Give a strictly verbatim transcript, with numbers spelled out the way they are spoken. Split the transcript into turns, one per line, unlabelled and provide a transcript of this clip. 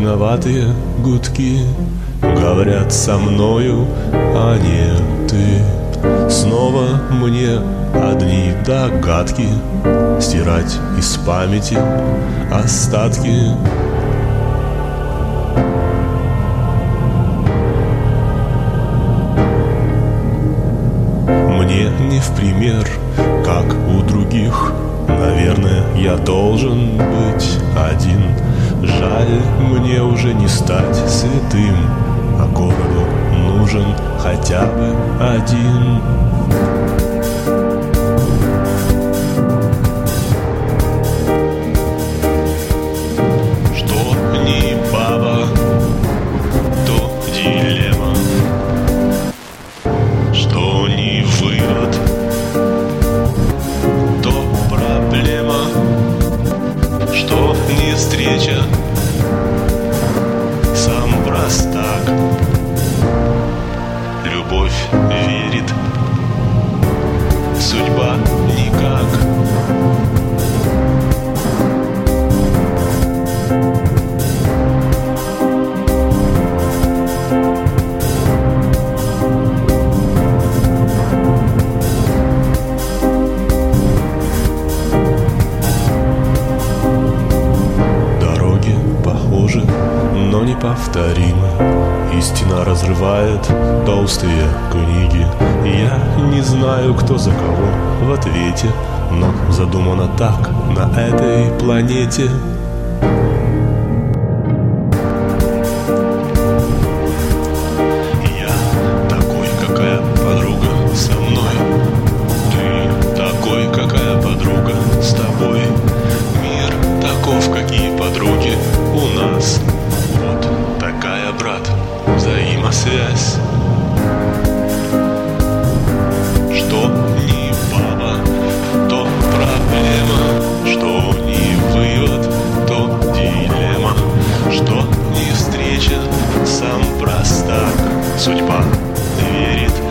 виноватые гудки говорят со мною, а не ты. Снова мне одни догадки стирать из памяти остатки. Мне не в пример, как у других. Наверное, я должен быть один. Жаль, мне уже не стать святым, а городу нужен хотя бы один. Что не баба, то дилемма. Что не вывод, то проблема. Что не встреча, сам простак. Любовь верит, судьба никак. Но неповторимы. Истина разрывает толстые книги. Я не знаю, кто за кого в ответе, но задумано так на этой планете. Я такой, какая подруга со мной. Ты такой, какая подруга с тобой. Мир таков, какие подруги у нас. Вот такая, брат, взаимосвязь. Что не баба, то проблема. Что не вывод, то дилемма. Что не встреча, сам простак. Судьба верит,